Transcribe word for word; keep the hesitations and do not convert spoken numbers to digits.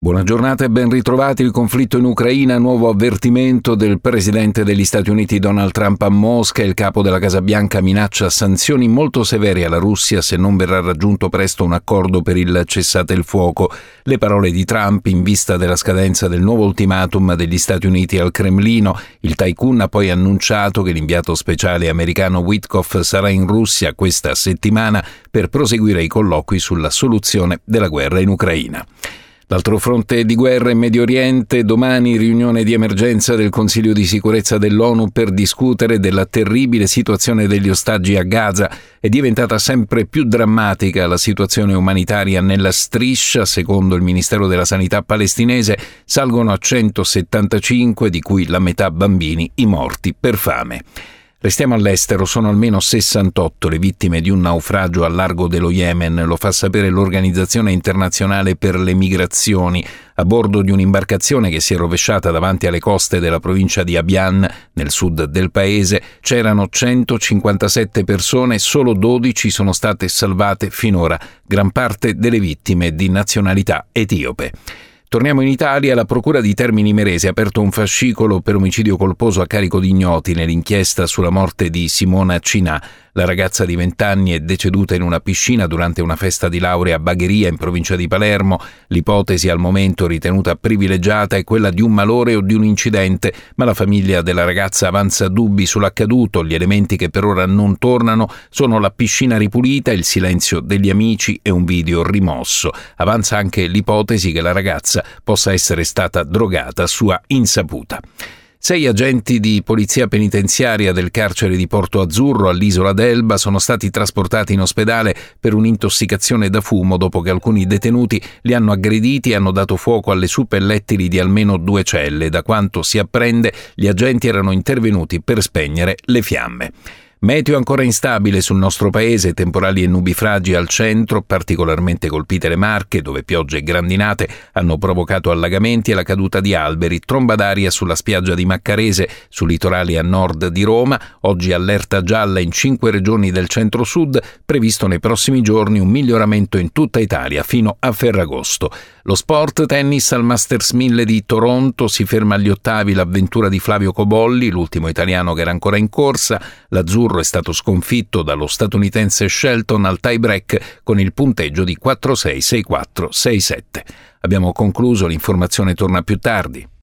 Buona giornata e ben ritrovati. Il conflitto in Ucraina, nuovo avvertimento del presidente degli Stati Uniti Donald Trump a Mosca. Il capo della Casa Bianca minaccia sanzioni molto severe alla Russia se non verrà raggiunto presto un accordo per il cessate il fuoco. Le parole di Trump in vista della scadenza del nuovo ultimatum degli Stati Uniti al Cremlino. Il tycoon ha poi annunciato che l'inviato speciale americano Witkoff sarà in Russia questa settimana per proseguire i colloqui sulla soluzione della guerra in Ucraina. L'altro fronte di guerra in Medio Oriente, domani riunione di emergenza del Consiglio di sicurezza dell'ONU per discutere della terribile situazione degli ostaggi a Gaza. È diventata sempre più drammatica la situazione umanitaria nella striscia. Secondo il Ministero della Sanità palestinese salgono a centosettantacinque, di cui la metà bambini, i morti per fame. Restiamo all'estero, sono almeno sessantotto le vittime di un naufragio al largo dello Yemen, lo fa sapere l'Organizzazione Internazionale per le Migrazioni. A bordo di un'imbarcazione che si è rovesciata davanti alle coste della provincia di Abyan, nel sud del paese, c'erano centocinquantasette persone, solo dodici sono state salvate finora, gran parte delle vittime di nazionalità etiope. Torniamo in Italia. La Procura di Termini Imerese ha aperto un fascicolo per omicidio colposo a carico di ignoti nell'inchiesta sulla morte di Simona Cinà. La ragazza di venti anni è deceduta in una piscina durante una festa di laurea a Bagheria in provincia di Palermo. L'ipotesi al momento ritenuta privilegiata è quella di un malore o di un incidente, ma la famiglia della ragazza avanza dubbi sull'accaduto. Gli elementi che per ora non tornano sono la piscina ripulita, il silenzio degli amici e un video rimosso. Avanza anche l'ipotesi che la ragazza possa essere stata drogata a sua insaputa. Sei agenti di polizia penitenziaria del carcere di Porto Azzurro all'isola d'Elba sono stati trasportati in ospedale per un'intossicazione da fumo dopo che alcuni detenuti li hanno aggrediti e hanno dato fuoco alle suppellettili di almeno due celle. Da quanto si apprende, gli agenti erano intervenuti per spegnere le fiamme. Meteo ancora instabile sul nostro paese, temporali e nubifragi al centro, particolarmente colpite le Marche, dove piogge e grandinate hanno provocato allagamenti e la caduta di alberi, tromba d'aria sulla spiaggia di Maccarese, su litorali a nord di Roma, oggi allerta gialla in cinque regioni del centro-sud, previsto nei prossimi giorni un miglioramento in tutta Italia fino a Ferragosto. Lo sport, tennis al Masters mille di Toronto, si ferma agli ottavi l'avventura di Flavio Cobolli, l'ultimo italiano che era ancora in corsa. L'azzurro è stato sconfitto dallo statunitense Shelton al tie break con il punteggio di quattro sei sei quattro sei sette. Abbiamo concluso, l'informazione torna più tardi.